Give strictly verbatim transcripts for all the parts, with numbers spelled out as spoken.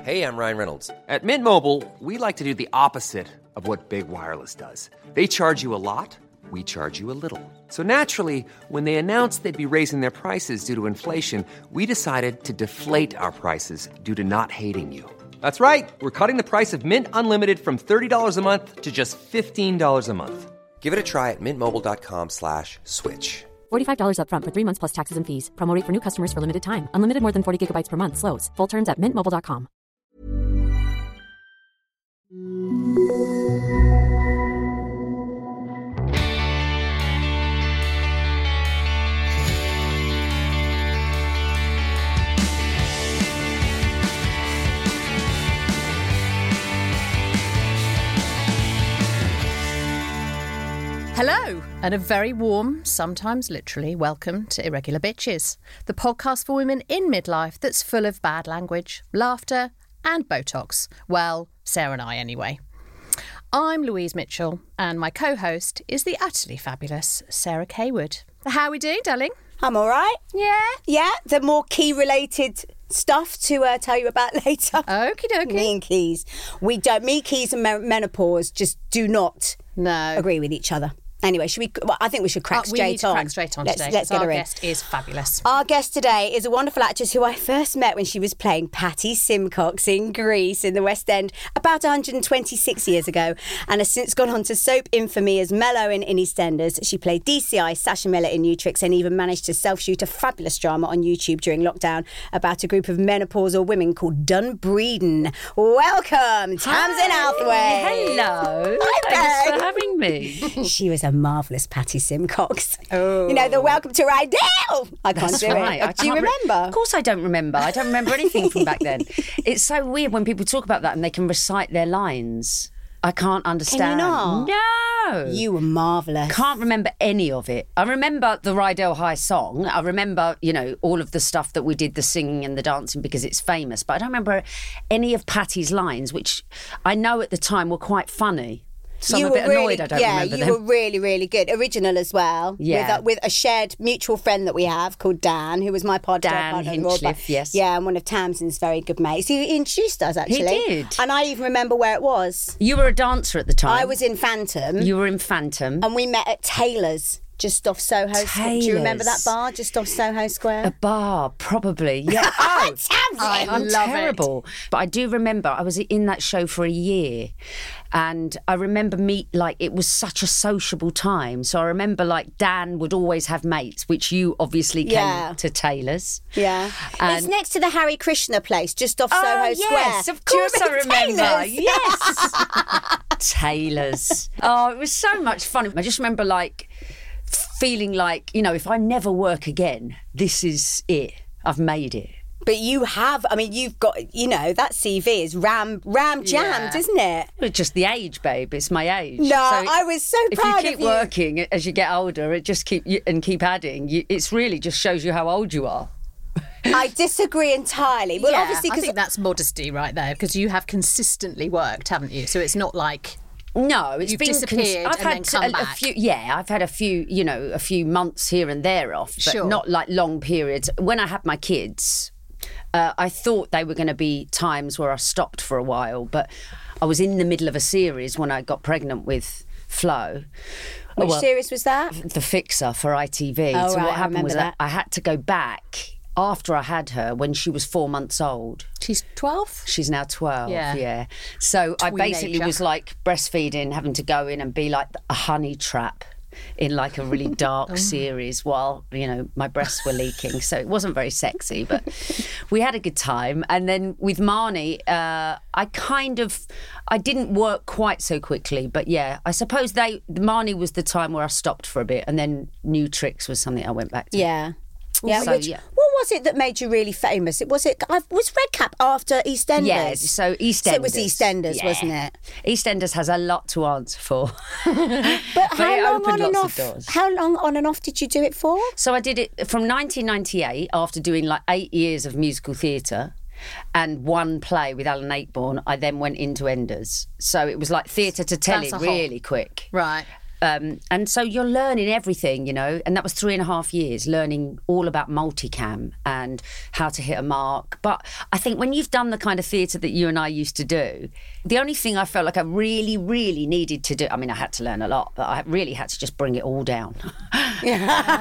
Hey, I'm Ryan Reynolds. At Mint Mobile, we like to do the opposite of what Big Wireless does. They charge you a lot, we charge you a little. So naturally, when they announced they'd be raising their prices due to inflation, we decided to deflate our prices due to not hating you. That's right. We're cutting the price of Mint Unlimited from thirty dollars a month to just fifteen dollars a month. Give it a try at mintmobile.com slash switch. forty-five dollars up front for three months plus taxes and fees. Promo rate for new customers for limited time. Unlimited more than forty gigabytes per month. Slows full terms at mint mobile dot com. Hello, and a very warm, sometimes literally, welcome to Irregular Bitches, the podcast for women in midlife that's full of bad language, laughter and Botox. Well, Sarah and I anyway. I'm Louise Mitchell, and my co-host is the utterly fabulous Sarah Kaywood. How are we doing, darling? I'm all right. Yeah? Yeah, the more key-related stuff to uh, tell you about later. Okie dokie. Me and Keys. We don't, me, Keys and men- menopause just do not No. agree with each other. Anyway, should we? Well, I think we should crack Uh, we straight need to on. crack straight on let's, today. Let's get our her in. guest is fabulous. Our guest today is a wonderful actress who I first met when she was playing Patty Simcox in Grease in the West End about one hundred twenty-six years ago, and has since gone on to soap infamy as Mello in, in EastEnders. She played D C I Sasha Miller in Nutrix and even managed to self-shoot a fabulous drama on YouTube during lockdown about a group of menopausal women called Dunbreedon. Welcome, Tamsin Althway. Hello. Hi, Thanks babe. for having me. She was a marvellous Patty Simcox. Oh. You know, the Welcome to Rydell. I can't That's do right. it. I Do you can't re- remember? Of course I don't remember. I don't remember anything from back then. It's so weird when people talk about that and they can recite their lines. I can't understand. not? No. You were marvellous. Can't remember any of it. I remember the Rydell High song. I remember, you know, all of the stuff that we did, the singing and the dancing, because it's famous. But I don't remember any of Patty's lines, which I know at the time were quite funny. So I'm a bit really, annoyed I don't yeah, remember you them. were really, really good. Original as well. Yeah. With a, with a shared mutual friend that we have called Dan, who was my pod Dan partner. Hinchcliffe, yes. Yeah, and one of Tamsin's very good mates. He introduced us, actually. did. And I even remember where it was. You were a dancer at the time. I was in Phantom. You were in Phantom. And we met at Taylor's, just off Soho Square. Do you remember that Taylor's. bar, just off Soho Square? A bar, probably. Yeah. Oh, Tamsin! I I'm love it. terrible. But I do remember I was in that show for a year, and I remember meet like it was such a sociable time. So I remember like Dan would always have mates, which you obviously came Yeah. to Taylor's. Yeah. And- It's next to the Harry Krishna place, just off Oh, Soho Square. yes, of Do you course I remember. Taylor's? Yes. Taylor's. Oh, it was so much fun. I just remember like feeling like, you know, if I never work again, this is it. I've made it. But you have, I mean, you've got, you know, that C V is ram ram jammed, Yeah. isn't it? It's just the age, babe. It's my age. No, So I was so if proud you keep of you. working as you get older, it just keep you, and keep adding. You, it's really just shows you how old you are. I disagree entirely. Well, yeah, obviously, I because think that's modesty right there, because you have consistently worked, haven't you? So it's not like... No, it's You've been. disappeared I've and had then come a, a back. few. Yeah, I've had a few. You know, a few months here and there off, but Sure. not like long periods. When I had my kids, uh, I thought they were going to be times where I stopped for a while, but I was in the middle of a series when I got pregnant with Flo. which Well, series was that? The Fixer for I T V. Oh, so right, what I happened was remember that I had to go back after I had her when she was four months old. She's twelve? She's now twelve, Yeah. yeah. So I basically Tweenager. was like breastfeeding, having to go in and be like a honey trap in like a really dark series while, you know, my breasts were leaking. So it wasn't very sexy, but we had a good time. And then with Marnie, uh, I kind of, I didn't work quite so quickly, but yeah, I suppose they, Marnie was the time where I stopped for a bit, and then New Tricks was something I went back to. Yeah. Yeah, So, which, yeah. what was it that made you really famous? It was it I, was Redcap after EastEnders? Yeah, so EastEnders. So it was EastEnders, Yeah. wasn't it? EastEnders has a lot to answer for. But how it long opened on and lots off? of doors. How long on and off did you do it for? So I did it from nineteen ninety-eight after doing like eight years of musical theatre and one play with Alan Ayckbourn. I then went into Enders. So it was like theatre to telly That's a whole- really quick. Right. Um, and so you're learning everything, you know, and that was three and a half years learning all about multicam and how to hit a mark. But I think when you've done the kind of theatre that you and I used to do, the only thing I felt like I really, really needed to do, I mean, I had to learn a lot, but I really had to just bring it all down. Bring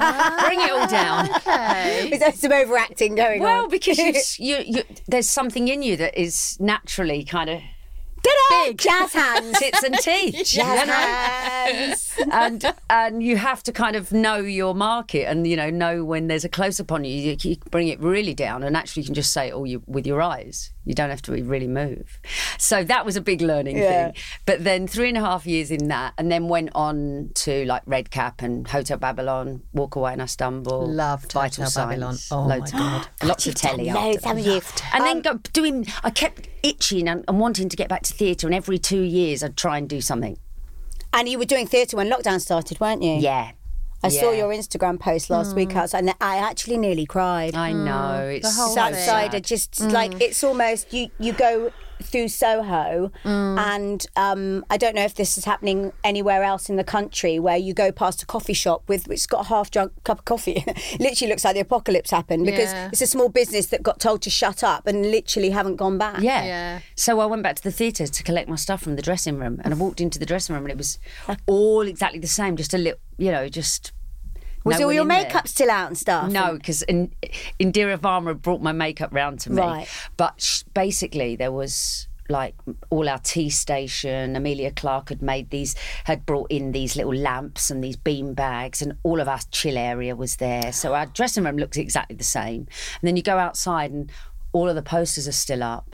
it all down. Okay. Is there some overacting going well, on? Well, because you, you, you, there's something in you that is naturally kind of big. Jazz hands. Tits and teeth. Jazz you know? hands. And and you have to kind of know your market and, you know, know when there's a close-up on you, you, you bring it really down and actually you can just say it all you, with your eyes. You don't have to really move. So that was a big learning yeah. thing. But then three and a half years in that and then went on to like Red Cap and Hotel Babylon, Walk Away and I Stumble. Loved Vital Hotel Babylon. Signs, Oh loads my God. Of, lots of telly after loads, haven't you? And um, then go, doing, I kept itching and, and wanting to get back to theatre and every two years I'd try and do something. And you were doing theatre when lockdown started, weren't you? Yeah. I yeah. saw your Instagram post last mm. week outside and I actually nearly cried. I know. Mm. It's the whole so outside, sad. just mm. like it's almost you. You go through Soho, mm. and um, I don't know if this is happening anywhere else in the country, where you go past a coffee shop with which has got a half drunk cup of coffee. Literally looks like the apocalypse happened because yeah. it's a small business that got told to shut up and literally haven't gone back. Yeah. yeah. So I went back to the theatre to collect my stuff from the dressing room, and I walked into the dressing room, and it was all exactly the same. Just a little, you know, just. Was no all your makeup there. still out and stuff? No, because in, Indira Varma brought my makeup round to me. Right. But sh- basically there was like all our tea station, Amelia Clark had made these, had brought in these little lamps and these bean bags and all of our chill area was there. So our dressing room looks exactly the same. And then you go outside and all of the posters are still up.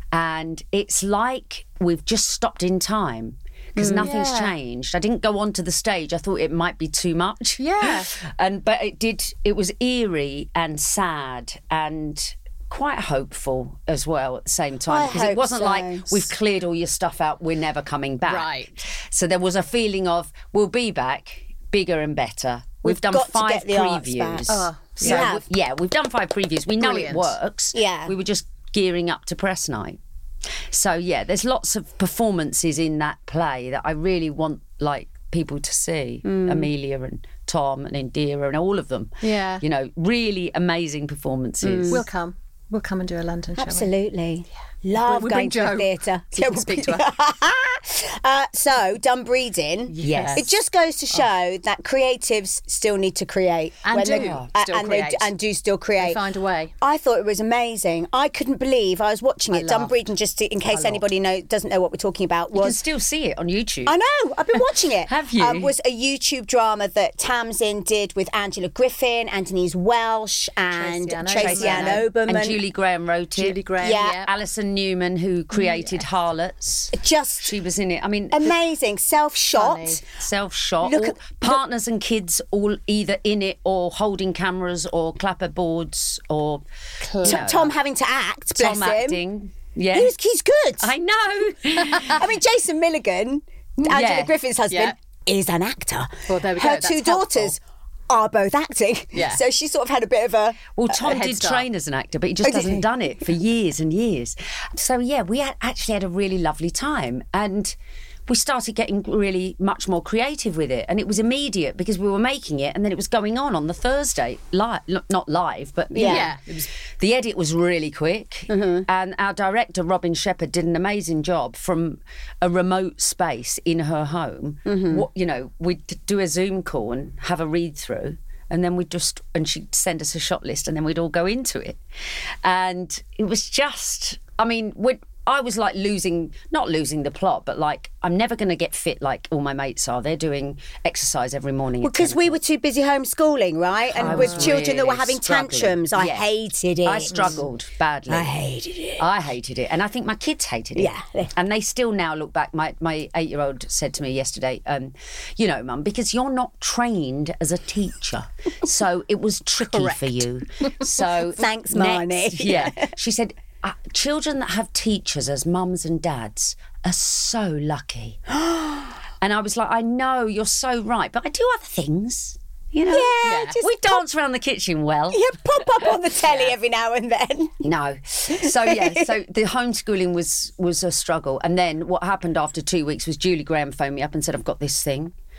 And it's like we've just stopped in time. Because mm, nothing's yeah. changed. I didn't go onto the stage. I thought it might be too much. Yeah. and But it did, it was eerie and sad and quite hopeful as well at the same time. Because it wasn't so. like, we've cleared all your stuff out, we're never coming back. Right. So there was a feeling of, we'll be back, bigger and better. We've, We've done got five to get the arts back. previews. Oh, so yeah. we- yeah, we've done five previews. We know Brilliant. it works. Yeah. We were just gearing up to press night. So yeah, there's lots of performances in that play that I really want like people to see. Mm. Amelia and Tom and Indira and all of them. Yeah. You know, really amazing performances. Mm. We'll come. We'll come and do a London show. Absolutely. Love We going bring to Jo. a theatre. So you can speak to her. uh, so, done breeding. Yes. It just goes to show oh. that creatives still need to create. And when do they, still and create. They, and do still create. They find a way. I thought it was amazing. I couldn't believe I was watching it. Done breeding, just to, in case anybody know, doesn't know what we're talking about. Was, you can still see it on YouTube. I know. I've been watching it. Have you? Um, was a YouTube drama that Tamsin did with Angela Griffin, Anthony's Welsh, and Tracy Ann Oberman. And Julie Graham wrote it. Julie Graham, Yeah. yeah. Alison Newman, who created Yes. Harlots. Just She was in it. I mean, amazing. Self-shot. Funny. self-shot. Look all, at- partners and kids all either in it or holding cameras or clapperboards or you T- know, Tom having to act, bless Tom him. acting. Yeah, He's, he's good. I know. I mean, Jason Milligan, Angela Yeah. Griffin's husband, Yeah. is an actor. Well, there we Her go. two That's helpful. daughters are both acting. Yeah. So she sort of had a bit of a... Well, Tom head did start. train as an actor, but he just Oh, did he? hasn't done it for years and years. So, yeah, we had actually had a really lovely time. And we started getting really much more creative with it. And it was immediate because we were making it and then it was going on on the Thursday, live, not live, but Yeah. Yeah. It was the edit was really quick. Mm-hmm. And our director, Robin Shepherd, did an amazing job from a remote space in her home. Mm-hmm. What, you know, we'd do a Zoom call and have a read through. And then we'd just, and she'd send us a shot list and then we'd all go into it. And it was just, I mean, we'd, I was like losing, not losing the plot, but like, I'm never going to get fit like all my mates are. They're doing exercise every morning. Well, because we were too busy homeschooling, right? And I with was children that were really having struggling. tantrums. I Yeah. hated it. I struggled badly. I hated it. I hated it. And I think my kids hated it. Yeah. And they still now look back. My my eight-year-old said to me yesterday, um, you know, Mum, because you're not trained as a teacher. So it was tricky for you. So Thanks, next- Marnie. Yeah. She said, uh, children that have teachers as mums and dads are so lucky. And I was like, I know, you're so right. But I do other things. You know, Yeah, just we dance around the kitchen well. Yeah, pop up on the telly every now and then. No. So, yeah, so the homeschooling was was a struggle. And then what happened after two weeks was Julie Graham phoned me up and said, I've got this thing.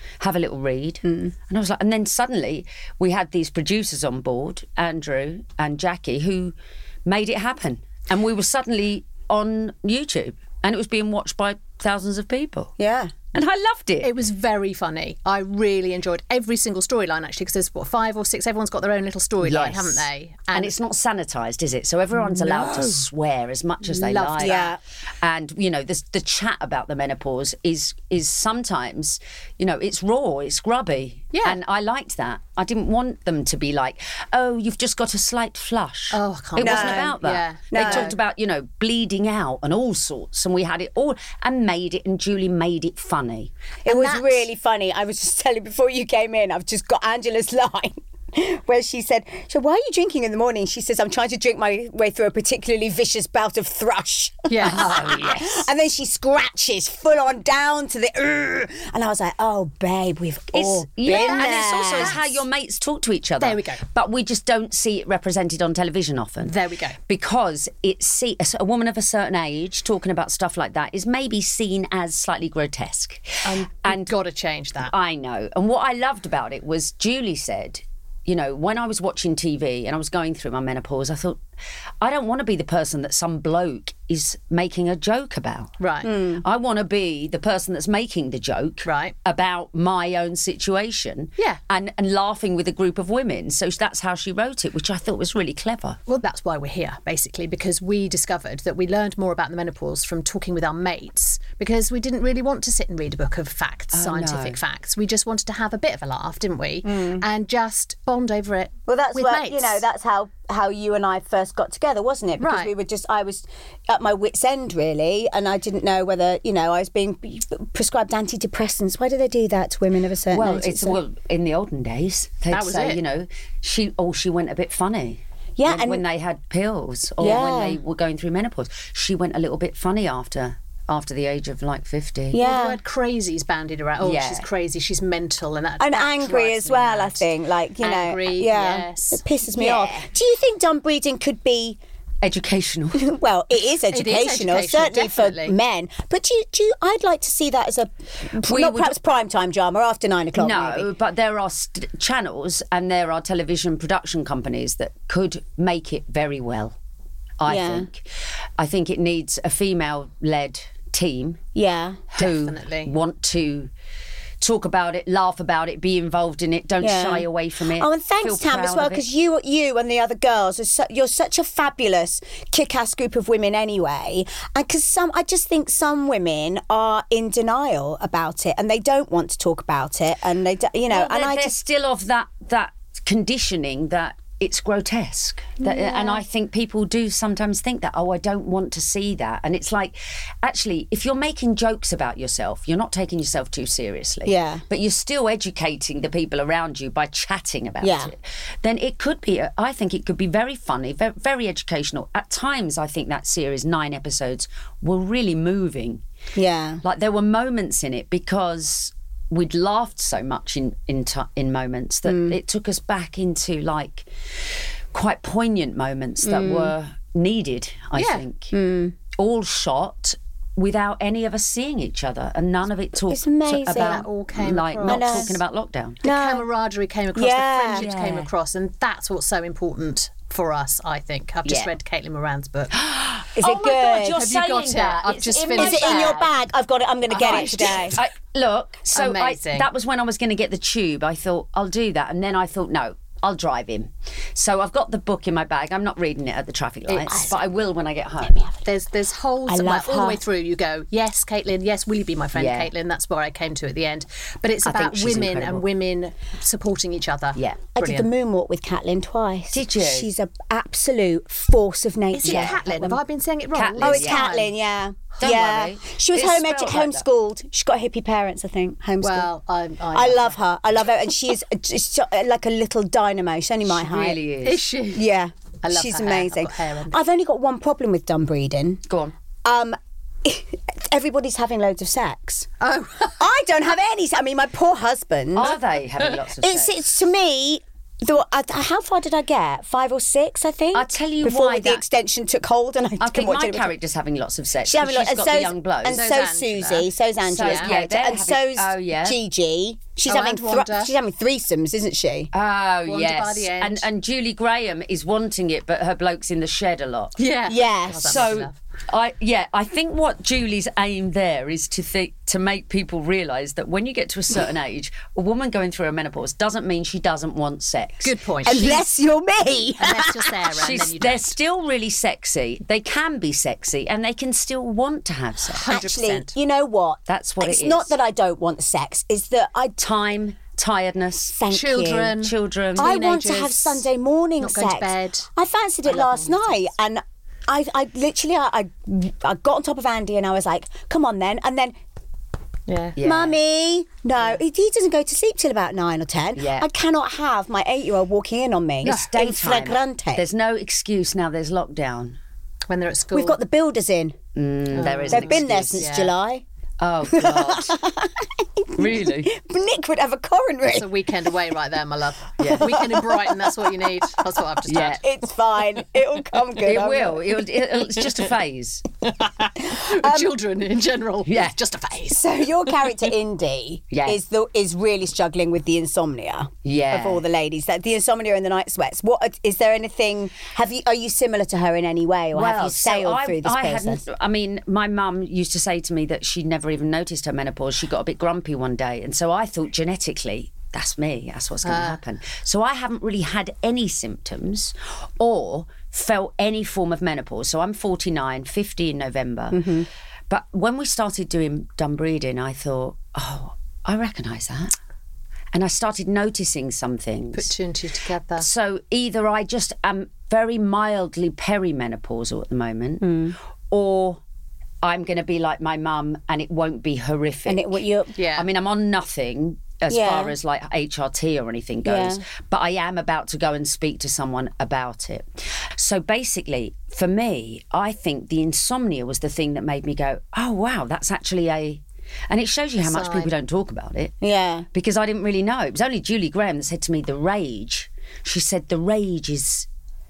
have a little read. Mm. And I was like, and then suddenly we had these producers on board, Andrew and Jackie, who made it happen. And we were suddenly on YouTube and it was being watched by thousands of people. Yeah. And I loved it. It was very funny. I really enjoyed every single storyline, actually, because there's, what, five or six? Everyone's got their own little storyline, Yes. haven't they? And, and it's not sanitised, is it? So everyone's allowed to swear as much as they Loved like. that. And, you know, the, the chat about the menopause is is sometimes, you know, it's raw, it's grubby. Yeah. And I liked that. I didn't want them to be like, oh, you've just got a slight flush. Oh, I can't- It wasn't No, about that. yeah. They No. talked about, you know, bleeding out and all sorts. And we had it all and made it, and Julie made it funny. It was that's- really funny. I was just telling before you came in, I've just got Angela's line where she said, so why are you drinking in the morning? She says, I'm trying to drink my way through a particularly vicious bout of thrush. Yeah. Oh, yes. And then she scratches full on down to the, "Ugh." And I was like, oh, babe, we've all been yeah, there. and it's also it's how your mates talk to each other. There we go. But we just don't see it represented on television often. There we go. Because it's see a woman of a certain age talking about stuff like that is maybe seen as slightly grotesque. Um, and got to change that. I know. And what I loved about it was Julie said, you know, when I was watching T V and I was going through my menopause, I thought, I don't want to be the person that some bloke is making a joke about. Right. Mm. I want to be the person that's making the joke Right. about my own situation. Yeah. And, and laughing with a group of women. So that's how she wrote it, which I thought was really clever. Well, that's why we're here, basically, because we discovered that we learned more about the menopause from talking with our mates, because we didn't really want to sit and read a book of facts, Oh, scientific no. facts. We just wanted to have a bit of a laugh, didn't we? And just bond over it Well, that's with what, mates. you know, that's how, how you and I first got together, wasn't it? Because Right. we were just, I was at my wit's end, really, and I didn't know whether, you know, I was being prescribed antidepressants. Why do they do that to women of a certain Well, age? it's a- well in the olden days. They'd That was say, it. you know, she oh she went a bit funny. Yeah, when, and- when they had pills or Yeah. when they were going through menopause, she went a little bit funny after after the age of like fifty. Well, yeah. the word crazy's bandied around. Oh, Yeah. she's crazy, she's mental, and that. And that angry drives as me well, I mad. think. Like, you know, Angry, yeah, yes. it pisses me Yeah. off. Do you think dumb breeding could be? Educational. Well, it is educational, educational, certainly definitely. for men. But do you, do you, I'd like to see that as a We not would- perhaps prime time drama after nine o'clock. No, maybe. but there are st- channels and there are television production companies that could make it very well, I Yeah. think. I think it needs a female-led team Yeah. who Definitely. want to talk about it, laugh about it, be involved in it, don't Yeah. shy away from it. Oh, and thanks, feel Tam, as proud well, of it. because you, you and the other girls, are su- you're such a fabulous, kick-ass group of women anyway. And because some, I just think some women are in denial about it, and they don't want to talk about it, and they, do, you know, Well, and they're, I they're just. still of that that conditioning that it's grotesque. That, And I think people do sometimes think that, oh, I don't want to see that. And it's like, actually, if you're making jokes about yourself, you're not taking yourself too seriously. Yeah. But you're still educating the people around you by chatting about Yeah. it. Then it could be, a, I think it could be very funny, very, very educational. At times, I think that series, nine episodes, were really moving. Yeah. Like there were moments in it because we'd laughed so much in in, t- in moments that Mm. it took us back into like quite poignant moments that Mm. were needed, I Yeah. think. All shot without any of us seeing each other, and none of it talked It's amazing. about That all came like across. not I know. talking about lockdown. The camaraderie came across, Yeah. the friendships came Yeah. across, and that's what's so important for us, I think. I've just Yeah. read Caitlin Moran's book. Is Oh it my good? God, you're Have you got saying it? that. I've It's just in finished my Is it in your bag. bag? I've got it. I'm going to get I- it today. I, look, so I, Amazing. that was when I was going to get the tube. I thought, I'll do that. And then I thought, no, I'll drive him. So I've got the book in my bag. I'm not reading it at the traffic lights, It's- but I will when I get home. There's there's whole I well, love all the her. way through. You go, yes, Caitlin, yes, will you be my friend, Yeah. Caitlin? That's where I came to at the end. But it's I think about she's women incredible. and women supporting each other. Yeah. I did the Brilliant. moonwalk with Caitlin twice. Did you? She's an absolute force of nature. Is it Caitlin? Have I been saying it wrong? Caitlin, Oh, it's Yeah. Caitlin, yeah. Don't yeah. worry. She was It's home spelled edu- like that. homeschooled. She's got hippie parents, I think. Homeschooled. Well, I, I, I love her. I love her. And she is just like a little dynamo. She's only my She height. really is. Is she? Yeah. I love She's her hair. I've amazing. got hair in. I've only got one problem with dumb breeding. Go on. Um, everybody's having loads of sex. Oh, I don't have any. se- I mean, my poor husband. Are they having lots of It's, sex? it's to me, The, uh, how far did I get? Five or six, I think. I'll tell you before why the that- extension took hold, and I, I couldn't think watch my it. character's having lots of sex. She's having because lots, she's and got so's, the young bloke. and So's so's Angela. Susie, so's Angela's So, yeah, character, they're and having- so's oh, yeah. Gigi. She's Oh, having and thr- Wanda. she's having threesomes, isn't she? Oh, Wanda yes. by the end. And, and Julie Graham is wanting it, but her bloke's in the shed a lot. Yeah. Yes. God, that must be So, love. I yeah, I think what Julie's aim there is to think to make people realise that when you get to a certain age, a woman going through a menopause doesn't mean she doesn't want sex. Good point. Unless you're me. Unless you're Sarah, and She's, then you they're don't. still really sexy. They can be sexy, and they can still want to have sex. one hundred Actually, percent. you know what? That's what it it's is. not that I don't want sex. It's that I Time, tiredness, thank Children. you. children. I want to have Teenagers, Sunday morning not sex. going to bed. I fancied it I love last morning night, sex. and I, I literally, I, I, I got on top of Andy, and I was like, "Come on, then," and then. Yeah. Yeah. Mummy, no, he, he doesn't go to sleep till about nine or ten. Yeah. I cannot have my eight-year-old walking in on me. It's in daytime. flagrante. There's no excuse now. There's lockdown. When they're at school. We've got the builders in. Mm, there is. They've an been there excuse. since yeah. July. Oh God. Really? Nick would have a coronary. It's a weekend away right there, my love. Yeah. Weekend in Brighton, that's what you need. That's what I've just Yeah. had. It's fine. It'll come good. It I'm will. not- It'll, it'll, it's just a phase. With children in general. Yeah. It's just a phase. So your character Indy Yeah. is the is really struggling with the insomnia. Yeah. Of all the ladies, that the insomnia and the night sweats. What is there anything? Have you are you similar to her in any way, or have you so sailed I, through this I process? hadn't. I mean, my mum used to say to me that she never even noticed her menopause. She got a bit grumpy one day, and so I thought genetically, that's me. That's what's going to happen. So I haven't really had any symptoms or felt any form of menopause. So I'm forty-nine, fifty in November. Mm-hmm. But when we started doing dumb breeding, I thought, oh, I recognise that. And I started noticing some things. Put two and two together. So either I just am very mildly perimenopausal at the moment, Hmm. or I'm going to be like my mum and it won't be horrific. And it, what you Yeah. I mean, I'm on nothing as Yeah. far as like H R T or anything goes, Yeah. but I am about to go and speak to someone about it. So basically, for me, I think the insomnia was the thing that made me go, oh, wow, that's actually a... And it shows you how much sign. people don't talk about it. yeah. Because I didn't really know. It was only Julie Graham that said to me, the rage. She said, the rage is...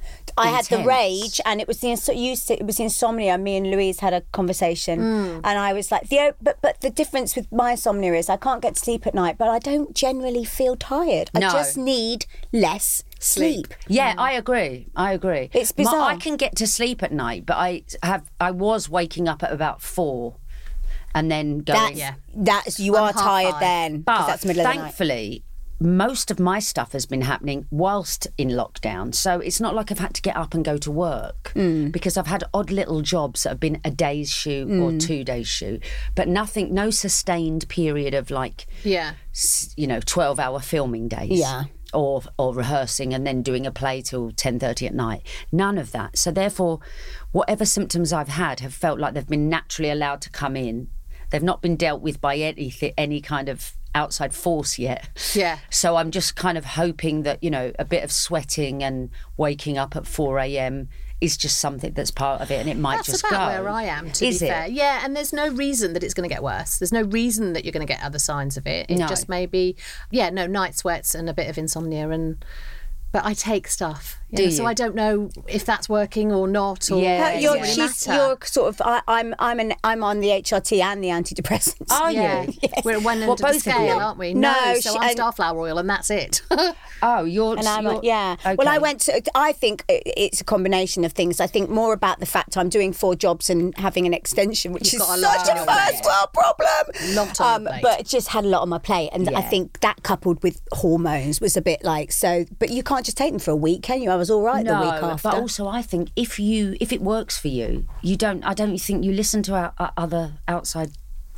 I had the intense. rage, and it was the inso- you said it was the insomnia. Me and Louise had a conversation, Hmm. and I was like, the o- but but the difference with my insomnia is I can't get to sleep at night, but I don't generally feel tired. I No. just need less sleep. Yeah, I agree. I agree. It's My- bizarre. I can get to sleep at night, but I have. I was waking up at about four, and then going. That's that's you I'm are half tired five. then, 'cause But that's the middle of the night. thankfully, most of my stuff has been happening whilst in lockdown. So it's not like I've had to get up and go to work Mm. because I've had odd little jobs that have been a day's shoot or Mm. two days shoot, but nothing, no sustained period of like, Yeah. s- you know, twelve hour filming days. Yeah. Or, or rehearsing and then doing a play till ten thirty at night. None of that. So therefore, whatever symptoms I've had have felt like they've been naturally allowed to come in. They've not been dealt with by any, any kind of outside force yet. Yeah. So I'm just kind of hoping that, you know, a bit of sweating and waking up at four a.m. is just something that's part of it, and it might That's just about go. where I am, to Is be it? fair. Yeah, and there's no reason that it's going to get worse. There's no reason that you're going to get other signs of it. It No. just may be, yeah, no, night sweats and a bit of insomnia. and But I take stuff. you Do know, So you? I don't know if that's working or not. Or Yeah, Her- it you're, doesn't really she's, matter. you're sort of. I, I'm. I'm an. I'm on the H R T and the antidepressants. Are Yeah, you? we're at one end What, of the both of scale, you? aren't we? No, No, she- so I'm and- Starflower oil, and that's it. Oh, you're. And I'm you're like, yeah. Okay. Well, I went to, I think it's a combination of things. I think more about the fact I'm doing four jobs and having an extension, which You've is got a lot such on a your first plate. world problem. Lot on your plate. But just had a lot on my plate. And I Yeah. think that coupled with hormones was a bit like, so, but you can't just take them for a week, can you? I was all right No, the week after. but also I think if you if it works for you, you don't. I don't think you listen to our, our other outside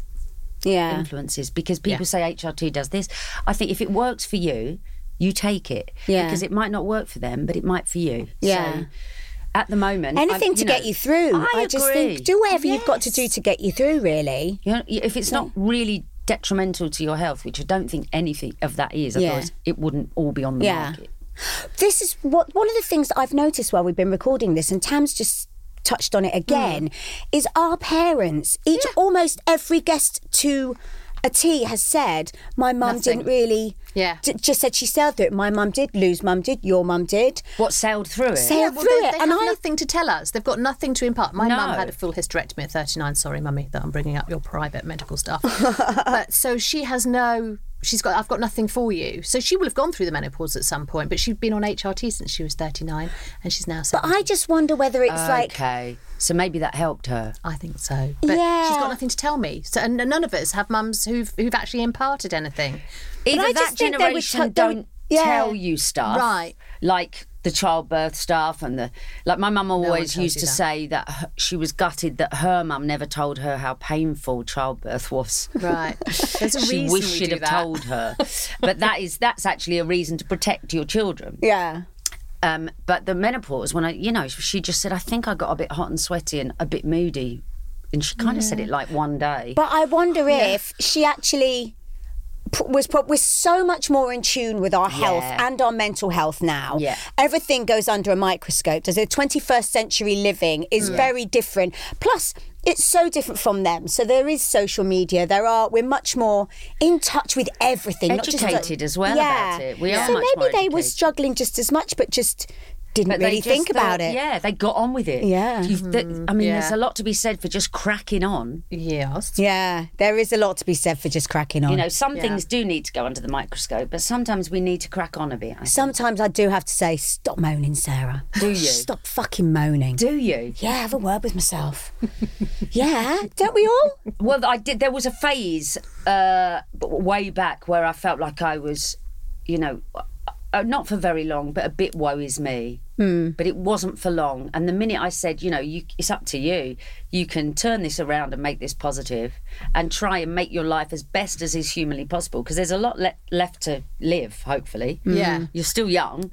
yeah. influences because people Yeah. say H R T does this. I think if it works for you, you take it. Yeah. Because it might not work for them, but it might for you. Yeah. So at the moment, Anything I'm- to you get know, you through. I, just agree. think do whatever you've got to do Yes. to get you through, really. You know, if it's not really detrimental to your health, which I don't think anything of that is, Yeah. otherwise it wouldn't all be on the Yeah. market. This is what one of the things that I've noticed while we've been recording this, and Tam's just touched on it again, is our parents, each almost every guest to a T has said, my mum Nothing. didn't really Yeah. d- just said she sailed through it. My mum did, Lou's mum did, your mum did. What, sailed through it? Sailed Yeah, well, through they, it. they and have I, nothing to tell us. They've got nothing to impart. My No. mum had a full hysterectomy at thirty-nine. Sorry, mummy, that I'm bringing up your private medical stuff. But so she has no... She's got. I've got nothing for you. So she will have gone through the menopause at some point, but she'd been on H R T since she was thirty-nine, and she's now but seventy. I just wonder whether it's like... Okay, so maybe that helped her. I think so. But Yeah. she's got nothing to tell me. So, and none of us have mums who've who've actually imparted anything. Either I that just think they were generation t- don't- don't yeah. tell you stuff, Right. Like the childbirth stuff and the like. My mum one always tells used you to that. say that her, she was gutted that her mum never told her how painful childbirth was. Right. There's a She reason wished we she'd do have that. told her, but that is that's actually a reason to protect your children. Yeah. Um, but the menopause, when I, you know, she just said, I think I got a bit hot and sweaty and a bit moody, and she kind of said it like one day. But I wonder if she actually p- was pro- we're so much more in tune with our health Yeah. and our mental health now. Yeah. Everything goes under a microscope. Does the twenty-first century living is very different. Plus, it's so different from them. So there is social media. There are we're much more in touch with everything. not just like- Educated as well yeah. about it. We are so much maybe more they were educated. struggling just as much, but just didn't But they really just think about thought- it. Yeah, they got on with it. Yeah. You've, th- I mean, Yeah. there's a lot to be said for just cracking on. Yes. Yeah, there is a lot to be said for just cracking on. You know, some Yeah. things do need to go under the microscope, but sometimes we need to crack on a bit. I think. Sometimes I do have to say, stop moaning, Sarah. Do you? Stop fucking moaning. Do you? Yeah, have a word with myself. Yeah, don't we all? Well, I did. There was a phase uh, way back where I felt like I was, you know, uh, not for very long, but a bit woe is me. Mm. But it wasn't for long. And the minute I said, you know, you, it's up to you. You can turn this around and make this positive, and try and make your life as best as is humanly possible. Because there's a lot le- left to live. Hopefully, Yeah. you're still young,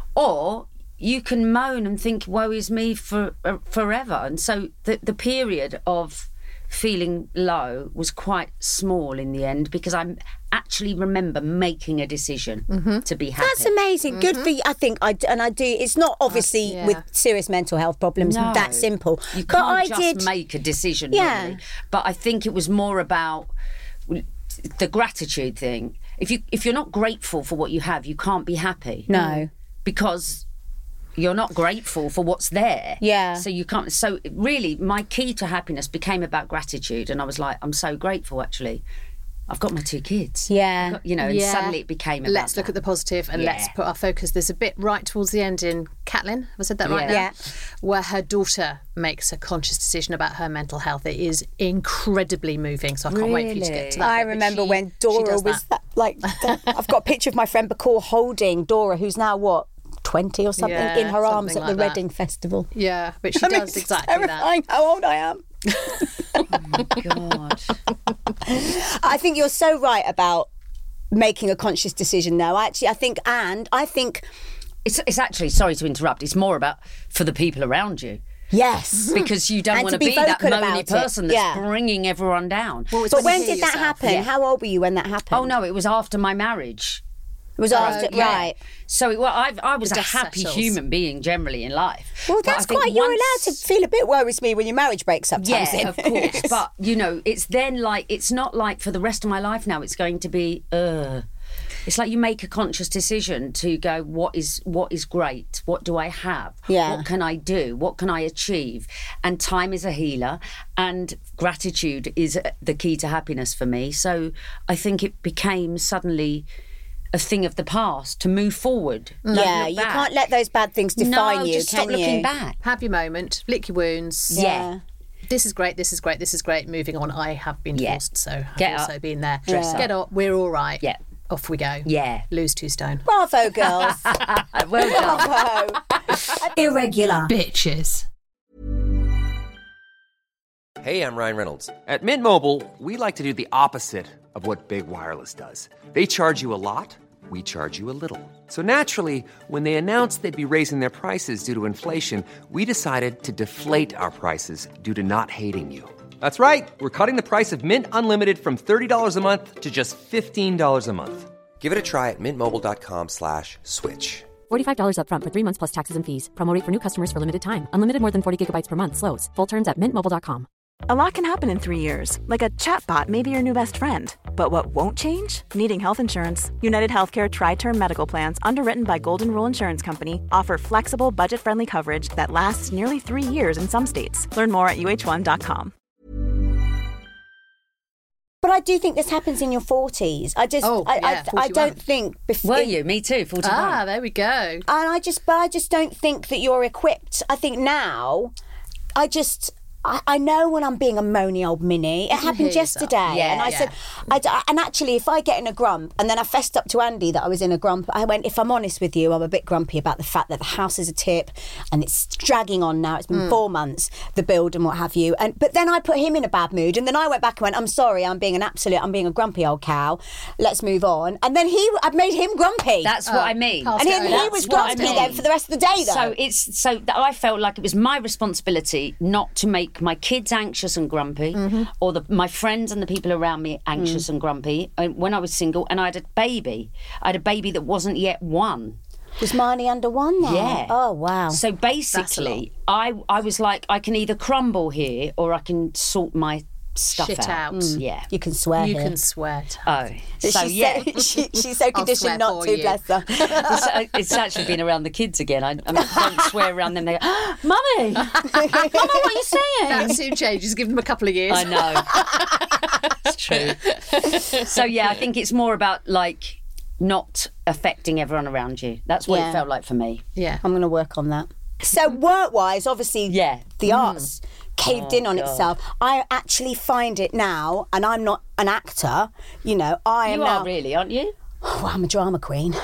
or you can moan and think woe is me for uh, forever. And so the the period of feeling low was quite small in the end, because I actually remember making a decision to be happy. That's amazing. Good for you. I think I d- and I do. It's not obviously yeah. with serious mental health problems No. that simple. You but can't I just did. make a decision, Yeah. normally. But I think it was more about the gratitude thing. If you if you're not grateful for what you have, you can't be happy. No. Because you're not grateful for what's there. Yeah. So you can't. So really, my key to happiness became about gratitude, and I was like, I'm so grateful. Actually, I've got my two kids. Yeah. I've got- you know, and Yeah. suddenly it became about Let's look that. at the positive and let's Yeah. put our focus. There's a bit right towards the end in Catelyn, have I said that right Yeah. now? Yeah. Where her daughter makes a conscious decision about her mental health. It is incredibly moving, so I can't wait for you to get to that. I bit, but remember she- when she Dora does was that. that, like. that- I've got a picture of my friend Bacall holding Dora, who's now what twenty or something, Yeah, in her arms something at the like that. Reading Festival. Yeah, but she I mean, does it's exactly that. terrifying how old I am. God. I think you're so right about making a conscious decision now. Actually, I think, and I think, It's, it's actually, sorry to interrupt, it's more about for the people around you. yes. Because you don't And want to to be be that vocal about moany it. person that's Yeah. bringing everyone down. Well, it's But when when you hear did that yourself. happen? Yeah. How old were you when that happened? Oh no, it was after my marriage. It was after, Yeah. right. So it, well, I've, I was The a dust happy settles. human being generally in life. Well, But I that's think quite, you're once- allowed to feel a bit worries me when your marriage breaks up. Yeah, Tamsin. of course. But you know, it's then like it's not like for the rest of my life now. It's going to be. Uh, it's like you make a conscious decision to go. What is what is great? What do I have? Yeah. What can I do? What can I achieve? And time is a healer, and gratitude is the key to happiness for me. So I think it became suddenly a thing of the past to move forward. Don't Yeah, look you back. can't let those bad things define no, you, just can stop you? looking back. Have your moment, lick your wounds. Yeah. This is great, this is great, this is great. Moving on. I have been Yeah. forced, so I've Get also up. been there. Dress Get up, we're all right. Yeah. Off we go. Yeah. Lose two stone. Bravo, girls. Well done. Bravo. Irregular. Bitches. Hey, I'm Ryan Reynolds. At Mint Mobile, we like to do the opposite of what Big Wireless does. They charge you a lot, we charge you a little. So naturally, when they announced they'd be raising their prices due to inflation, we decided to deflate our prices due to not hating you. That's right. We're cutting the price of Mint Unlimited from thirty dollars a month to just fifteen dollars a month. Give it a try at mintmobile.com slash switch. forty-five dollars up front for three months plus taxes and fees. Promo rate for new customers for limited time. Unlimited more than forty gigabytes per month slows. Full terms at mint mobile dot com. A lot can happen in three years, like a chatbot may be your new best friend. But what won't change? Needing health insurance. United Healthcare Tri-Term Medical Plans, underwritten by Golden Rule Insurance Company, offer flexible, budget-friendly coverage that lasts nearly three years in some states. Learn more at U H one dot com. But I do think this happens in your forties. I just, Oh, I, yeah, I, I don't think. Bef- Were you? Me too, forty-one. Ah, there we go. And I just, but I just don't think that you're equipped. I think now, I just. I, I know when I'm being a moany old Minnie. It happened hear yourself. yesterday. Yeah, and I yeah. said, I d and actually, if I get in a grump, and then I fessed up to Andy that I was in a grump, I went, if I'm honest with you, I'm a bit grumpy about the fact that the house is a tip and it's dragging on now. It's been four months, the build and what have you. And But then I put him in a bad mood. And then I went back and went, I'm sorry, I'm being an absolute, I'm being a grumpy old cow. Let's move on. And then he, I've made him grumpy. That's what I mean. pass and it he, over. he That's was what I grumpy mean. then for the rest of the day, though. So it's so that I felt like it was my responsibility not to make my kids anxious and grumpy, Mm-hmm. or the, my friends and the people around me anxious Mm. and grumpy. And when I was single, and I had a baby, I had a baby that wasn't yet one. Was Marnie under one then? Yeah. Oh, wow. So basically, I I was like, I can either crumble here or I can sort my stuff Shit out. Mm. Yeah. You can swear You here. can swear. To Oh, so she's yeah. so, she, she's so conditioned swear not for to, you. bless her. it's, uh, it's actually been around the kids again. I, I mean, don't swear around them. They go, "Ah, Mummy, Mama, what are you saying? That soon changes. Give them a couple of years. I know. It's true. So, yeah, I think it's more about, like, not affecting everyone around you. That's what Yeah. it felt like for me. Yeah. I'm going to work on that. So work-wise, obviously, Yeah. the arts caved Oh, in on God. itself. I actually find it now, and I'm not an actor, you know, I am You now... are really, aren't you? Well, I'm a drama queen.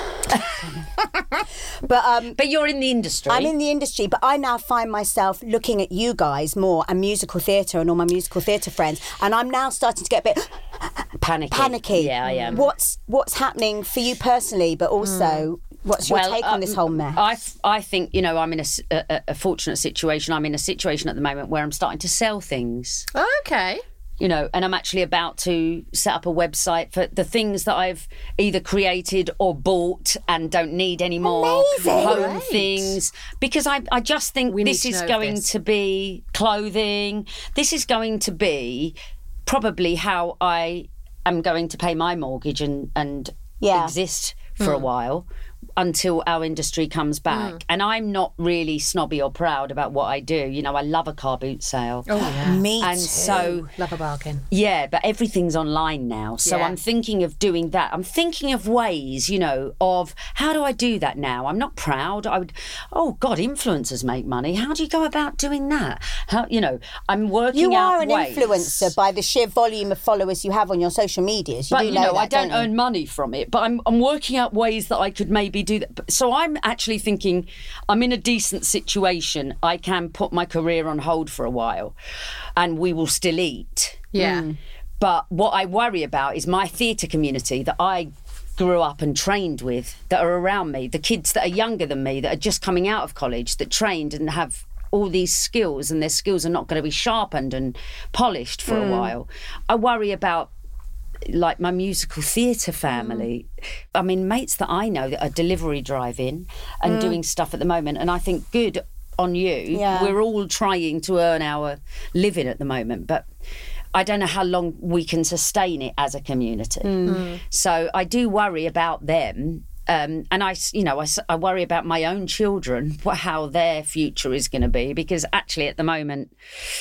But um, But you're in the industry. I'm in the industry, but I now find myself looking at you guys more and musical theatre and all my musical theatre friends, and I'm now starting to get a bit Panicky. panicky. Yeah, I am. What's what's happening for you personally, but also what's your Well, take on um, this whole mess? I, I think, you know, I'm in a, s- a- a fortunate situation. I'm in a situation at the moment where I'm starting to sell things. Okay. You know, and I'm actually about to set up a website for the things that I've either created or bought and don't need anymore. Amazing. Home Great. things. Because I, I just think We need this to is know going this. to be clothing. This is going to be probably how I am going to pay my mortgage and, and Yeah. exist for a while until our industry comes back. And I'm not really snobby or proud about what I do. You know, I love a car boot sale. Oh, yeah. Me And too. so Love a bargain. yeah, but everything's online now. So Yeah. I'm thinking of doing that. I'm thinking of ways, you know, of how do I do that now? I'm not proud. I would, oh God, influencers make money. How do you go about doing that? How, you know, I'm working You out are an ways. influencer by the sheer volume of followers you have on your social medias. You But do you know, know, that, I don't, you? earn money from it. But I'm I'm working out ways that I could maybe do that. But- So I'm actually thinking, I'm in a decent situation. I can put my career on hold for a while, and we will still eat. Yeah. But what I worry about is my theatre community that I grew up and trained with, that are around me, the kids that are younger than me, that are just coming out of college, that trained and have all these skills, and their skills are not going to be sharpened and polished for a while. I worry about like my musical theatre family. I mean, mates that I know that are delivery driving and doing stuff at the moment, and I think good on you. Yeah. We're all trying to earn our living at the moment, but I don't know how long we can sustain it as a community. So I do worry about them. Um, and I, s- you know, I, s- I worry about my own children, what, how their future is going to be, because actually at the moment,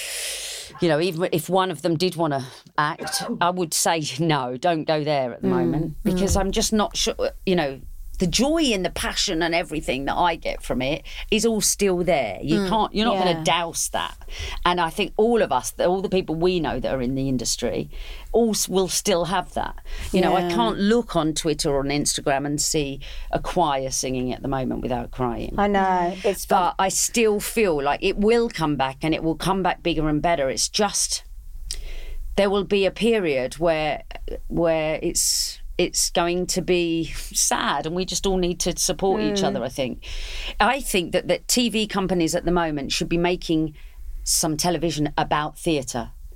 you know, even if one of them did want to act, I would say no, don't go there at the moment, because I'm just not sure, you know, the joy and the passion and everything that I get from it is all still there. You can't, you're not Yeah. going to douse that. And I think all of us, all the people we know that are in the industry, all s- will still have that. You know, I Yeah. can't look on Twitter or on Instagram and see a choir singing at the moment without crying. I know. It's But I still feel like it will come back, and it will come back bigger and better. It's just there will be a period where where it's it's going to be sad, and we just all need to support each other, I think. I think that, that T V companies at the moment should be making some television about theatre,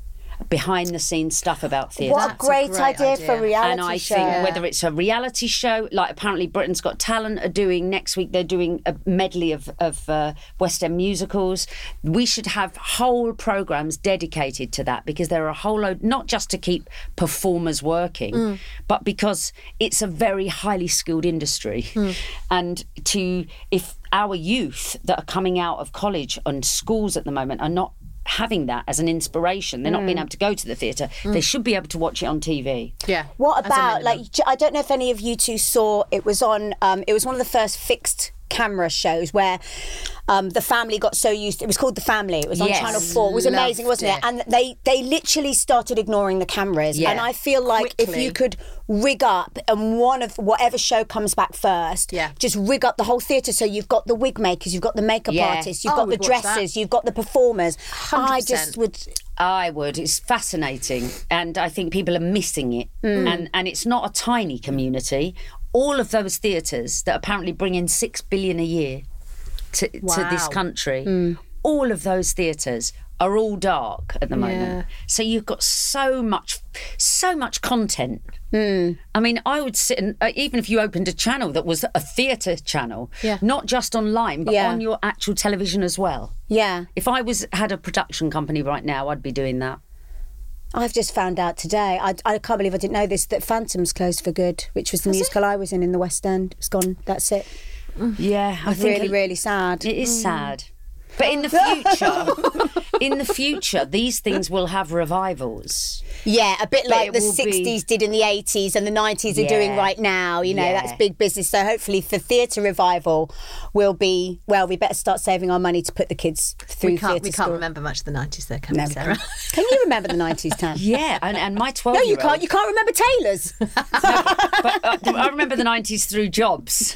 behind the scenes stuff about theatre. What a great, great idea, idea. for a reality And I show. think whether it's a reality show, like apparently Britain's Got Talent are doing next week, they're doing a medley of, of uh, West End musicals. We should have whole programmes dedicated to that, because there are a whole load, not just to keep performers working, mm. but because it's a very highly skilled industry. Mm. And to, if our youth that are coming out of college and schools at the moment are not having that as an inspiration, they're not mm. being able to go to the theatre, mm. they should be able to watch it on T V. Yeah. What about, like, I don't know if any of you two saw, it was on, um, it was one of the first fixed camera shows where um, the family got so used, it was called The Family, it was on Yes. Channel four, it was Loved amazing, wasn't it? it. And they, they literally started ignoring the cameras. Yeah. And I feel like if Quickly. you could rig up, and one of whatever show comes back first, Yeah. just rig up the whole theatre, so you've got the wig makers, you've got the makeup Yeah. artists, you've Oh, got the we'd watch that. dressers, you've got the performers. one hundred I percent. just would... I would. It's fascinating, and I think people are missing it. Mm. And and it's not a tiny community. All of those theatres that apparently bring in six billion a year to, to this Wow. country, Mm. all of those theatres are all dark at the moment. Yeah. So you've got so much, so much content. Mm. I mean, I would sit and uh, even if you opened a channel that was a theatre channel, Yeah. not just online, but Yeah. on your actual television as well. Yeah. If I was had a production company right now, I'd be doing that. I've just found out today, I, I can't believe I didn't know this, that Phantom's closed for good, which was the musical I was in in the West End. It's gone, that's it. Yeah, I think Really, it- really sad. It is sad. But in the future, in the future, these things will have revivals. Yeah, a bit like it the will be- sixties did in the eighties and the nineties are doing Yeah. right now. You know, Yeah. that's big business. So hopefully the theatre revival will be, well, we better start saving our money to put the kids through We can't, theatre we school. can't remember much of the nineties there, can No, we, we Sarah? can't. Can you remember the nineties, Tam? Yeah, and, and my No, twelve-year-old... you can't. You can't remember Taylor's. But uh, I remember the nineties through jobs.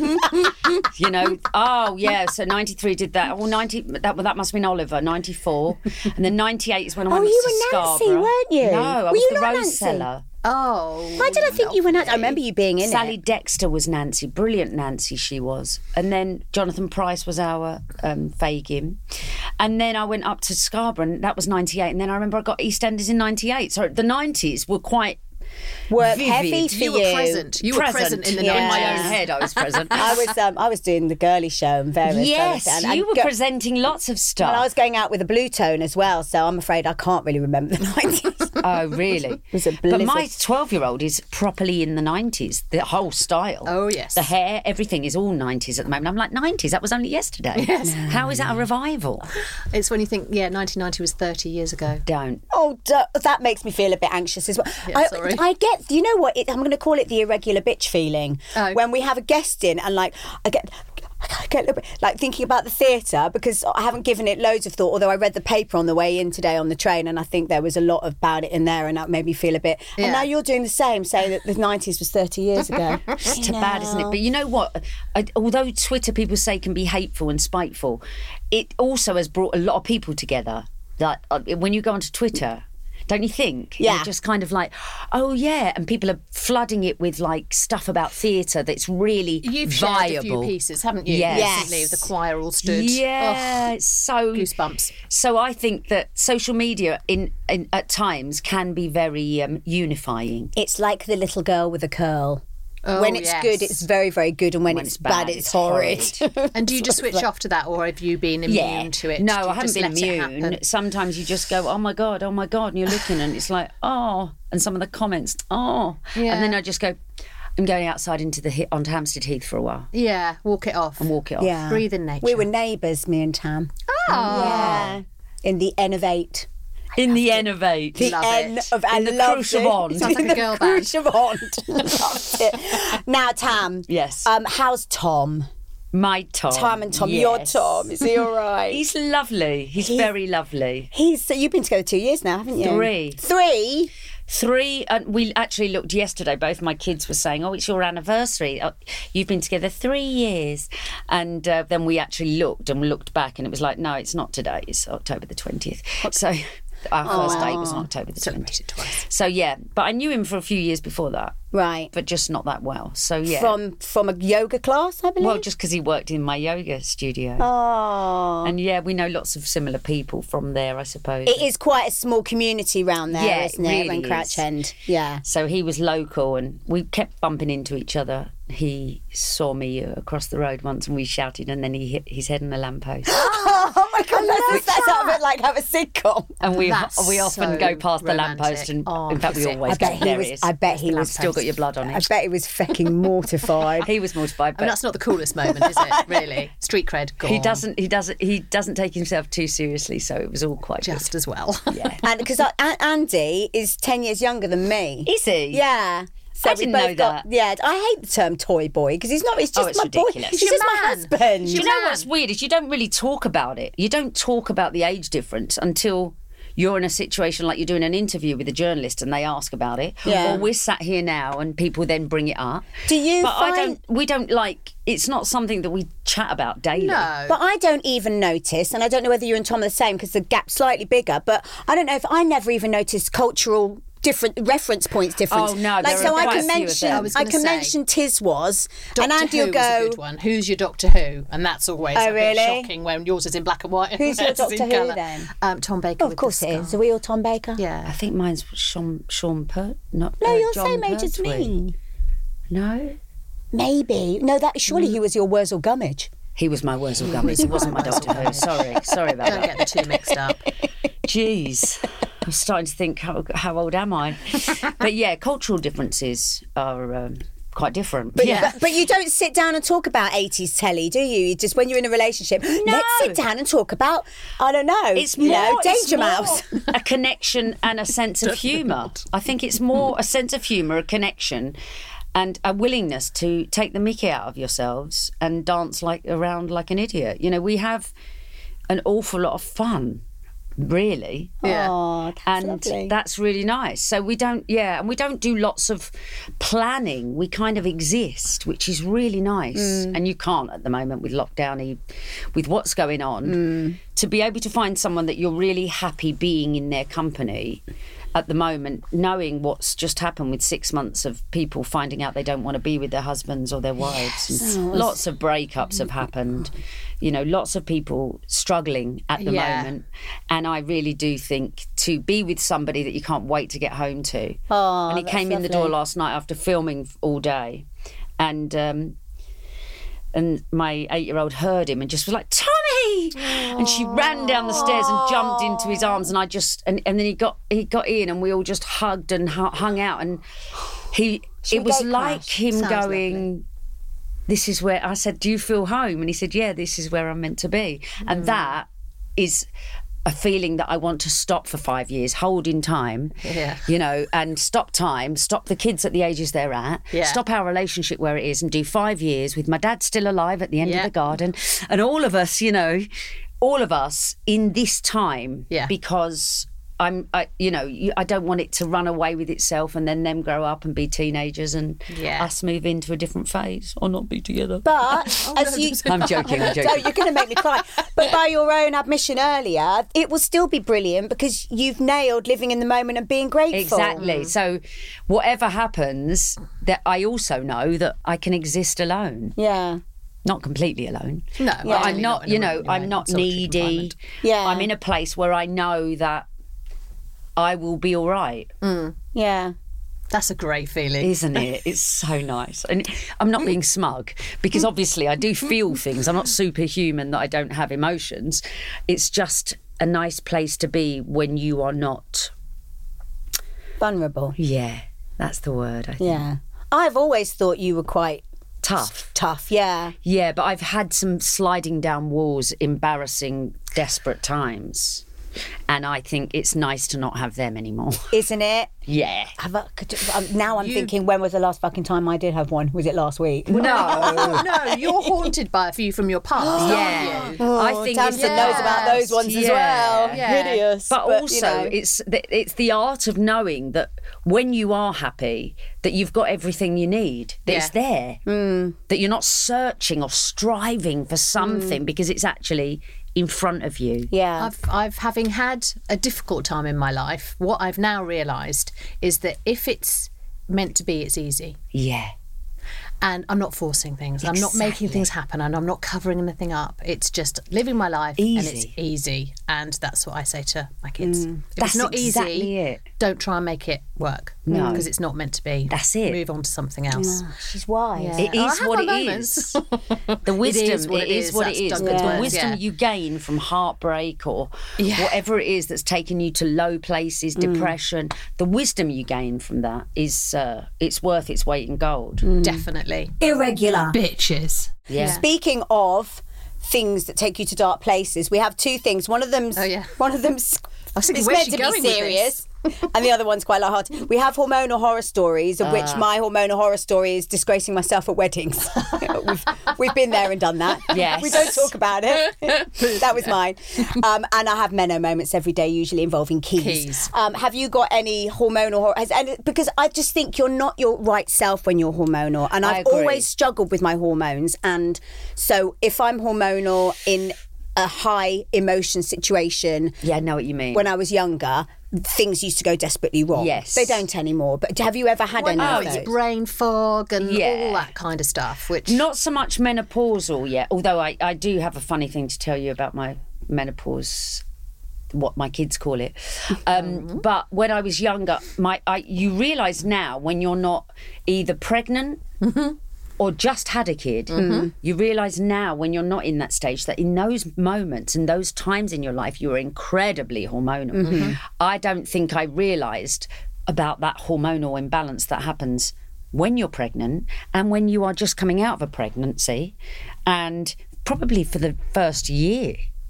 You know, oh, yeah, so ninety-three did that. Well, ninety, that, well, that must have been Oliver, ninety-four. And then ninety-eight is when I Oh, went up you to were Nancy, Scarborough. weren't you? No, I Were was you the not rose Nancy? seller. Oh. Why did I think you were Nancy? I remember you being in Sally it. Dexter was Nancy, brilliant Nancy she was. And then Jonathan Price was our um, Fagin. And then I went up to Scarborough, and that was ninety-eight. And then I remember I got EastEnders in ninety-eight. So the nineties were quite Work vivid. heavy for You were present. You were present in the In my nineties. own head, I was present. I was um, I was doing the girly show and various Yes, other- and you and were go- presenting lots of stuff. And I was going out with a blue tone as well, so I'm afraid I can't really remember the nineties. Oh, really? was a But my blizzard. twelve-year-old is properly in the nineties. The whole style. Oh, yes. The hair, everything is all nineties at the moment. I'm like, nineties? That was only yesterday. Yes. How is that a revival? It's when you think, yeah, nineteen ninety was thirty years ago. Don't. Oh, d- that makes me feel a bit anxious as well. Yeah, I, sorry. I get, you know what? It, I'm going to call it the irregular bitch feeling. Oh. When we have a guest in and like, I get. I get a little bit, like thinking about the theatre because I haven't given it loads of thought, although I read the paper on the way in today on the train and I think there was a lot about it in there and that made me feel a bit. Yeah. And now you're doing the same, saying that the nineties was thirty years ago. It's too bad, isn't it? But you know what? I, although Twitter people say can be hateful and spiteful, it also has brought a lot of people together. Like uh, when you go onto Twitter, don't you think? Yeah. You're just kind of like, oh yeah, and people are flooding it with like stuff about theatre that's really You've viable. shared a few pieces, haven't you? Yes. Recently, the choir all stood. Yeah, it's so Goosebumps. So I think that social media, in, in at times, can be very um, unifying. It's like the little girl with a curl. Oh, when it's yes. good, it's very, very good, and when, When it's, it's bad, bad, it's, it's horrid. And do you just switch off to that, or have you been immune to it? No, Do you I haven't just been let it immune. happen? Sometimes you just go, oh my God, oh my God, and you're looking and it's like, oh, and some of the comments, oh. Yeah. And then I just go, I'm going outside into the he- onto Hampstead Heath for a while Yeah, walk it off. and walk it off. Yeah. Breathe in nature. We were neighbours, me and Tam. Oh. Yeah. In the N of eight. In the Innovate. The Love N it. of I In the loved Crucial it. Bond. Sounds like In a the girl band. Crucial Bond. Loved it. Now, Tam. Yes. Um, how's Tom? My Tom. Tam and Tom. Your Yes. Tom. Is he all right? He's lovely. He's, He's- very lovely. He's. So you've been together two years now, haven't you? Three. Three. Three, and we actually looked yesterday. Both my kids were saying, "Oh, it's your anniversary. Oh, you've been together three years." And uh, then we actually looked and we looked back, and it was like, "No, it's not today. It's October the twentieth." So, Our first date was on October the Celebrated twentieth. twice. So yeah, but I knew him for a few years before that, Right. but just not that well. So yeah. From from a yoga class, I believe? Well, just because he worked in my yoga studio. Oh. And yeah, we know lots of similar people from there, I suppose. It is quite a small community round there, Yeah, it isn't it? really Around Crouch is. End. Yeah. So he was local and we kept bumping into each other. He saw me uh, across the road once and we shouted and then he hit his head on a lamppost. Oh my God, that's, that's out of it like have a sitcom. And we That's we often so go past the romantic. lamppost and Oh, in fact we is it? always I go, bet he there was. it is. I bet he was. Still got your blood on I it. bet he was fucking mortified. He was mortified, I but mean, that's not the coolest moment, is it? Really, street cred gone. he doesn't he doesn't he doesn't take himself too seriously, so it was all quite just as well. good. Yeah. And because Andy is ten years younger than me. Is he? Yeah. So I we didn't both know got, that. Yeah, I hate the term toy boy because he's not. He's just Oh, it's my ridiculous. boy. He's He's just your my man. husband. Do you Your know man. what's weird is you don't really talk about it. You don't talk about the age difference until you're in a situation like you're doing an interview with a journalist and they ask about it. Yeah. Or we're sat here now and people then bring it up. Do you But I find- don't. We don't like. It's not something that we chat about daily. No. But I don't even notice, and I don't know whether you and Tom are the same because the gap's slightly bigger. But I don't know if I never even noticed cultural different reference points difference. Oh, no, like there so are I quite can a few of mention them. I was I gonna can say, mention Tiz was, Doctor and Andy Who will go. was a good one. Who's your Doctor Who? And that's always Oh, a bit really? shocking when yours is in black and white. and Who's your theirs is Doctor in Who colour. then? Um, Tom Baker. Oh, of with course the it is. scar. Are we all Tom Baker? I Yeah. think mine's Sean Sean Pert. Not No, uh, you're John same age as Pertwee. me. No, Maybe. No, that surely he was your Wurzel Gummidge. he was my Wurzel Gummidge. He wasn't my Doctor Who. Sorry, sorry about Don't that. get the two mixed up. Jeez. I'm starting to think, how, how old am I? But yeah, cultural differences are um, quite different. But, yeah. but, but you don't sit down and talk about eighties telly, do you? You just when you're in a relationship, let's sit down and talk about, I don't know, It's you more, know, it's Danger more Mouse. a connection and a sense of humour. I think it's more a sense of humour, a connection, and a willingness to take the mickey out of yourselves and dance like around like an idiot. You know, we have an awful lot of fun, really. Yeah. Oh, that's and lovely. that's really nice. So we don't, yeah, and we don't do lots of planning. We kind of exist, which is really nice. Mm. And you can't at the moment with lockdown, e- with what's going on, Mm. to be able to find someone that you're really happy being in their company. At the moment, knowing what's just happened with six months of people finding out they don't want to be with their husbands or their wives, and lots of breakups have happened. You know, lots of people struggling at the Yeah. moment, and I really do think to be with somebody that you can't wait to get home to. Oh, and he that's came in the door lovely. last night after filming all day, and um, and my eight-year-old heard him and just was like, Tommy! And she ran down the stairs and jumped into his arms, and I just and, and then he got he got in and we all just hugged and hu- hung out, and he Should it we was go like crash? him Sounds going, this is where I said, do you feel home? And he said, yeah, this is where I'm meant to be. And Mm. that is a feeling that I want to stop for five years, hold in time, Yeah. you know, and stop time, stop the kids at the ages they're at, Yeah. stop our relationship where it is, and do five years with my dad still alive at the end Yeah. of the garden, and all of us, you know, all of us in this time, Yeah. because I'm, I, you know, you, I don't want it to run away with itself and then them grow up and be teenagers and Yeah. us move into a different phase or not be together. But as you, I'm joking, I'm No, joking. you're going to make me cry. But by your own admission earlier, it will still be brilliant because you've nailed living in the moment and being grateful. Exactly. So whatever happens, that I also know that I can exist alone. Yeah. Not completely alone. No, but well, I'm definitely not, not in a you know, room, you're I'm in not solitary needy. confinement. Yeah. I'm in a place where I know that I will be all right. Yeah. That's a great feeling. Isn't it? It's so nice. And I'm not being smug because obviously I do feel things. I'm not superhuman that I don't have emotions. It's just a nice place to be when you are not. Vulnerable. Yeah, that's the word, I think. Yeah. I've always thought you were quite Tough. tough. Yeah. Yeah, but I've had some sliding down walls, embarrassing, desperate times. And I think it's nice to not have them anymore. Isn't it? Yeah. Have I, could, um, now I'm thinking, when was the last fucking time I did have one? Was it last week? No, no, you're haunted by a few from your past, Yeah. aren't you? I think it's Tamsin the knows about those ones as Yeah. well. Yeah. Hideous. But, you also, know. it's the, it's the art of knowing that when you are happy, that you've got everything you need, that Yeah. it's there, Hmm. that you're not searching or striving for something because it's actually in front of you. Yeah. I've, I've having had a difficult time in my life, what I've now realised is that if it's meant to be, it's easy. Yeah. And I'm not forcing things. I'm not making things happen, and I'm not covering anything up. It's just living my life, Easy. and it's easy. And that's what I say to my kids. Mm. If That's it's not exactly easy, it. don't try and make it work. No. Because it's not meant to be. That's it. Move on to something else. She's wise. Yeah. It Oh, I is have what my it moments. is. The wisdom, It is what it is. what it That's is. Duncan's The words, wisdom yeah. you gain from heartbreak or Yeah. whatever it is that's taken you to low places, Mm. depression. The wisdom you gain from that is uh, it's worth its weight in gold. Definitely. Irregular. Bitches. Yeah. Speaking of things that take you to dark places, we have two things. One of them's Oh, yeah. one of them's I was thinking, it's where's meant she to going be with serious. And the other one's quite light-hearted. We have hormonal horror stories, of which Ah. my hormonal horror story is disgracing myself at weddings. we've, we've been there and done that. Yes. We don't talk about it. That was mine. Um, and I have menno moments every day, usually involving keys. Keys. Um, have you got any hormonal horror? Has, and, because I just think you're not your right self when you're hormonal. And I I've agree. always struggled with my hormones. And so if I'm hormonal in a high emotion situation, Yeah, I know what you mean. when I was younger, things used to go desperately wrong. Yes. They don't anymore. But have you ever had any Oh, of it's those? brain fog and Yeah. all that kind of stuff. Which Not so much menopausal yet, although I, I do have a funny thing to tell you about my menopause, what my kids call it. Um, but when I was younger, my I, you realise now when you're not either pregnant or just had a kid, you realise now when you're not in that stage that in those moments and those times in your life, you're incredibly hormonal. I don't think I realised about that hormonal imbalance that happens when you're pregnant and when you are just coming out of a pregnancy, and probably for the first year.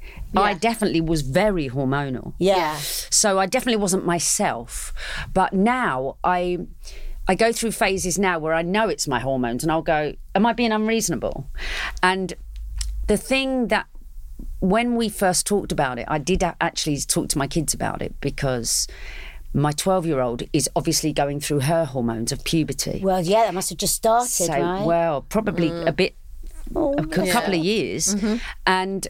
I definitely was very hormonal. Yeah. So I definitely wasn't myself. But now I I go through phases now where I know it's my hormones and I'll go, am I being unreasonable? And the thing that when we first talked about it, I did actually talk to my kids about it because my twelve-year-old is obviously going through her hormones of puberty. Well, yeah, that must have just started, So, right? well, probably a bit, a c- couple of years. And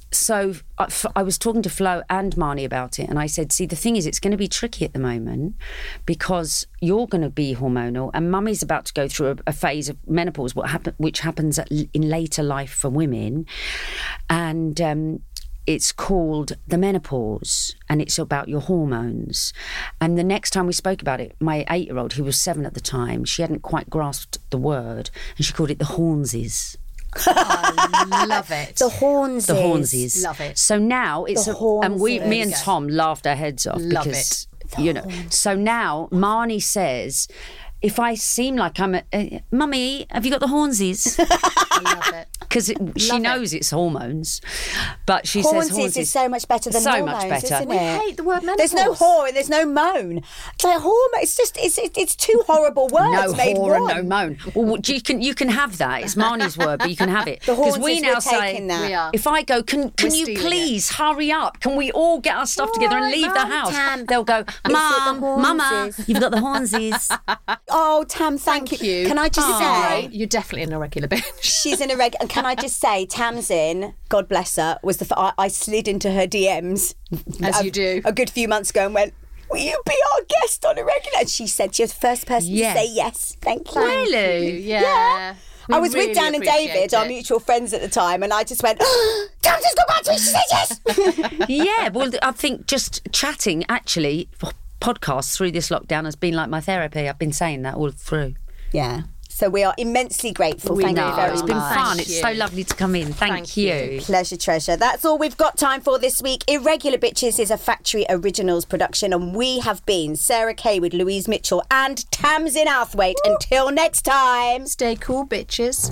so I, f- I was talking to Flo and Marnie about it, and I said, see, the thing is, it's going to be tricky at the moment because you're going to be hormonal and mummy's about to go through a, a phase of menopause, what happen, which happens at, in later life for women. And um, it's called the menopause, and it's about your hormones. And the next time we spoke about it, my eight-year-old, who was seven at the time, she hadn't quite grasped the word, and she called it the hornsies. I love it. The horns. The hornsies. Love it. So now it's The a, and we, hornsies. me and Tom laughed our heads off Love because you know. So now Marnie says, if I seem like I'm a, uh, Mummy, have you got the hornsies? I love it. Because she Love it. knows it's hormones, but she Hornsies says hornsies is so much better than So hormones, much better. isn't We it? I hate the word menopause. There's no whore and there's no moan. It's like hormone. It's just it's it, it's two horrible words No made whore and one. no moan. Well, what- you can you can have that. It's Marnie's word, but you can have it The because hornsies, we now we're say, taking that. We are. if I go, can can We're you stealing please hurry up? Can we all get our stuff together and right, leave the Mum, house? Tam. They'll go, it the Mum, Mama, hornsies?" you've got the hornsies. Oh, Tam, thank, Thank you. Can I just say You're definitely an irregular bitch. she's in a reg? And can I just say, Tamsin, God bless her, was the f- I, I slid into her D Ms As a, you do. a good few months ago and went, will you be our guest on Irregular? And she said she was the first person Yes. to say yes. Thank you. Really? Yeah. We I was really with Dan and appreciate David, our it. mutual friends at the time, and I just went, oh, Tamsin's got back to me, she said yes. Yeah, well, I think just chatting actually, podcasts through this lockdown has been like my therapy. I've been saying that all through. Yeah. So we are immensely grateful. We Thank know. you very It's been much. fun. Thank It's you. so lovely to come in. Thank, Thank you. you. Pleasure, treasure. That's all we've got time for this week. Irregular Bitches is a Factory Originals production, and we have been Sarah Kay with Louise Mitchell and Tamsin Outhwaite. Until next time. Stay cool, bitches.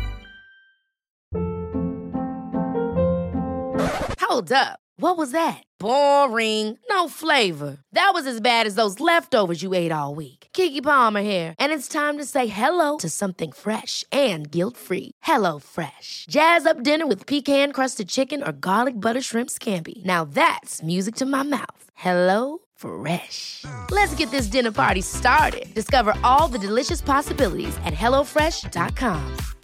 Hold up. What was that? Boring. No flavor. That was as bad as those leftovers you ate all week. Keke Palmer here, and it's time to say hello to something fresh and guilt-free. Hello Fresh. Jazz up dinner with pecan-crusted chicken or garlic butter shrimp scampi. Now that's music to my mouth. Hello Fresh. Let's get this dinner party started. Discover all the delicious possibilities at hello fresh dot com.